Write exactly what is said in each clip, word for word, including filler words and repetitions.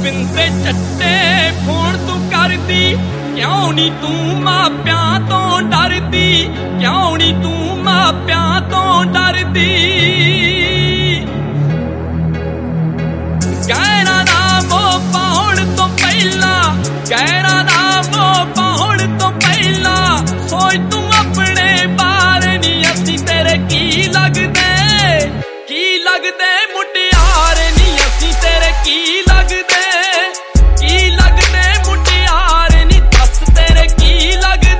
ਬਿੰਦੇ ਚੱਟੇ phone ਤੂੰ ਕਰਦੀ ਕਿਉਂ ਨੀ ਤੂੰ ਮਾਪਿਆਂ ਤੋਂ ਡਰਦੀ ਕਿਉਂ ਨੀ ਤੂੰ ਮਾਪਿਆਂ ਤੋਂ ਡਰਦੀ ਗਹਿਣਾ ਦਾ ਮੋਹ ਪਾਉਣ ਤੋਂ ਪਹਿਲਾਂ ਗਹਿਣਾ ਦਾ ਮੋਹ ਪਾਉਣ ਤੋਂ ਪਹਿਲਾਂ ਸੋਚ ਤੂੰ ਆਪਣੇ ਬਾਰੇ ਨੀ ਅਸੀਂ ਤੇਰੇ ਕੀ ਲੱਗਦੇ ਕੀ ਲੱਗਦੇ ਮੁਟਿਆਰ ਨੀ ਅਸੀਂ ਤੇਰੇ ਕੀ ਲੱਗਦੇ ਕੀ ਲੱਗਦੇ ਮੁਟਿਆਰ ਨੀ ਦੱਸ ਤੇਰੇ ਕੀ ਲੱਗਦੇ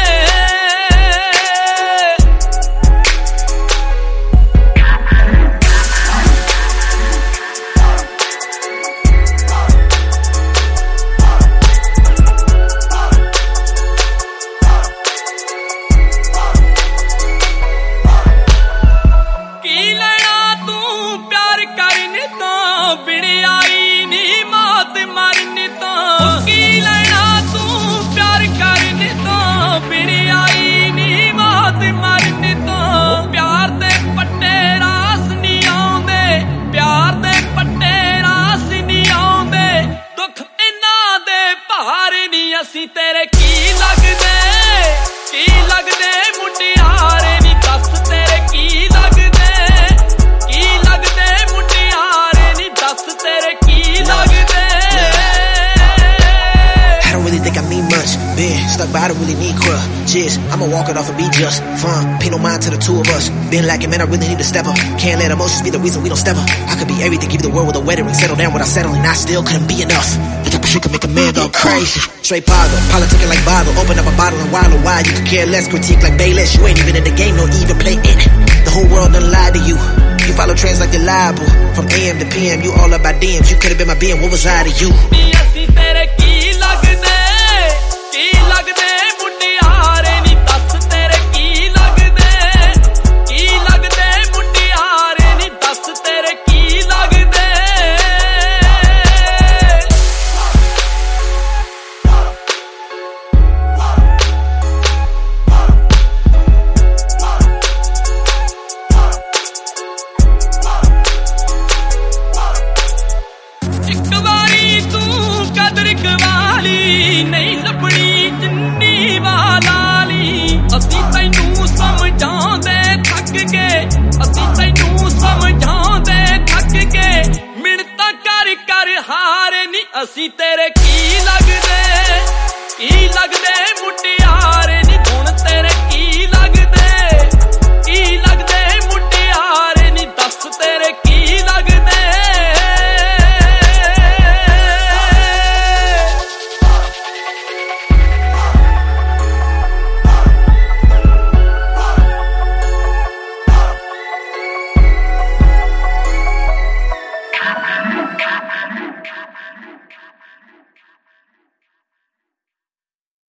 ਬਿੜਿਆਈ ਨੀ ਮੌਤ ਮਰਨ ਤੋਂ ਕੀ ਲੈਣਾ ਤੂੰ ਪਿਆਰ ਕਰਨ ਤੋਂ ਬਿੜਿਆਈ ਨੀ ਮੌਤ ਮਰਨ ਤੋਂ ਪਿਆਰ ਦੇ ਪੱਟੇ ਰਾਸ ਨੀ ਆਉਂਦੇ ਪਿਆਰ ਦੇ ਪੱਟੇ ਰਾਸ ਨੀ ਆਉਂਦੇ ਦੁੱਖ ਇਹਨਾਂ ਦੇ ਭਾਰ ਨੀ ਅਸੀਂ ਤੇਰੇ ਕੀ ਲੱਗਦੇ ਕੀ ਲੱਗਦੇ ਮੁਟਿਆਰ ਨੀ ਦੱਸ ਤੇਰੇ ਕੀ ਲੱਗਦੇ ਕੀ ਲੱਗਦੇ ਮੁਟਿਆਰ ਤੇਰੇ ਕੀ ਲੱਗਦੇ I don't really think I mean much. Been stuck but I don't really need crutches. I'ma walk it off and be just fun. Pay no mind to the two of us. Been lacking, man, I really need to step up. Can't let emotions be the reason we don't step up. I could be everything, give you the world with a wedding ring. Settle down without settling, I still couldn't be enough. The type of shit could make a man go crazy. Straight bottle, politicking like bottle. Open up a bottle and wallow. Why you could care less, critique like Bayless. You ain't even in the game, don't even play it. The whole world done lied to you. You follow trends like you're liable. From A M to P M, you all about D Ms. You could've been my B M, what was I to you? ਅਸੀਂ ਤੇਰੇ ਕੀ ਲੱਗਦੇ ਕੀ ਲੱਗਦੇ ਮੁਟਿਆਰ ਨੀ ਦੱਸ ਤੇਰੇ ਕੀ ਲੱਗਦੇ ਕੀ ਲੱਗਦੇ ਮੁਟਿਆਰ ਨੀ ਦੱਸ ਤੇਰੇ ਕੀ ਲੱਗਦੇ ਨਹੀਂ ਲੱਭਣੀ ਜਿੰਨੀ ਵਾਲਾ ਲੀ ਅਸੀਂ ਤੈਨੂੰ ਸਮਝਾਉਂਦੇ ਥੱਕ ਗਏ ਅਸੀਂ ਤੈਨੂੰ ਸਮਝਾਉਂਦੇ ਥੱਕ ਗਏ ਮਿੰਨਤਾਂ ਕਰ ਕਰ ਹਾਰੇ ਨੀ ਅਸੀਂ ਤੇਰੇ ਕੀ ਲੱਗਦੇ ਕੀ ਲੱਗਦੇ ਮੁਟਿਆਰ